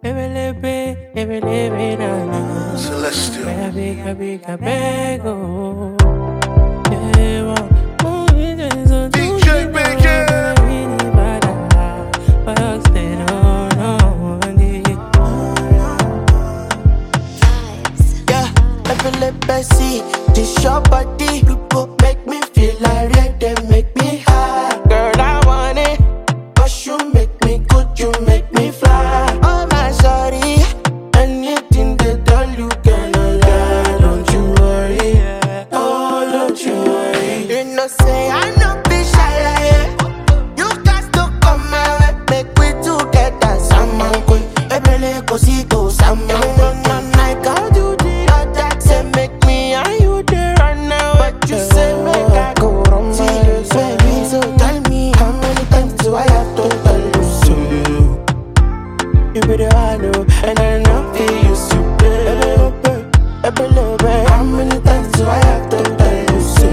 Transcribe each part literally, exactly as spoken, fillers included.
Celestial. D J Bacon. Yeah, every see this your body, make me feel like red, they make me high. Girl, I want it, 'cause you make me good, you make me fly. Oh my sorry, anything they tell you cannot lie. Don't you worry, oh don't you worry. You know say I know be shy like it. You got to come my way, make we together. Someone cool, every go see go someone. I can't do the other, say make me and you there right now. But you say make I go wrong, see baby. So tell me how many times do I have to tell you so? You be the one who, and I know feel you so. How many times do I have to tell you so?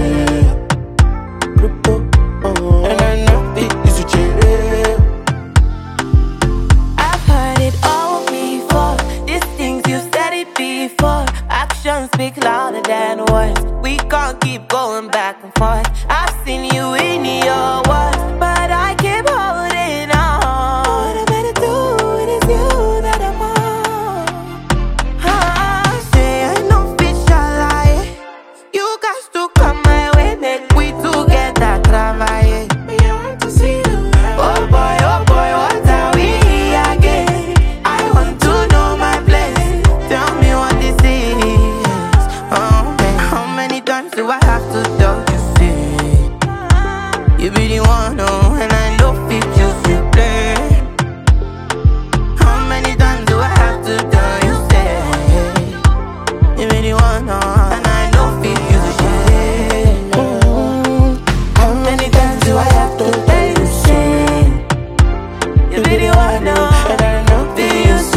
And I know feel you so. I've heard it all before. These things you said it before. Actions speak louder than words. We can't keep going back and forth. I've seen you in your words, but I keep holding on. What I better do? It is you that I'm on. Ah, say I know fish shall lie. You got to come my way, make we together travailler. Me, I want to see you. Oh boy, oh boy, what are we again? I want to know my place. Tell me what this is. Oh, man, how many times do I have to tell you? See, you be the one, oh, and I know fit you to play. How many times do I have to tell you? Say, you be the one, oh, and I know fit you to play. How many times do I have to tell you so? You be the one, oh, And I know feel you so.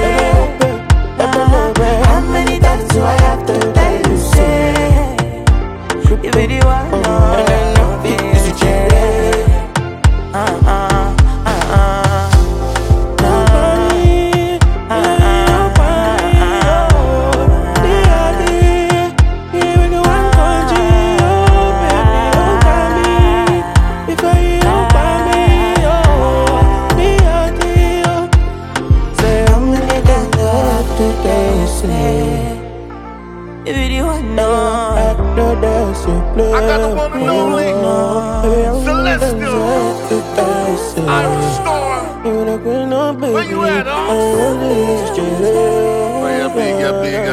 How many times do I have to tell you so? you be the one, And oh. I know feel you so. Uh, uh, uh, uh. Nobody, nobody, oh, nobody. Here we go, one country, oh baby, oh baby. Before you don't buy me, oh, me oh dear, oh. Say how many times do I have to tell you so? You be the one, I oh. know that's your play. I got the one and only. Celestial. Iron Storm. Where you at, huh? Oh, Where you big, yeah, big.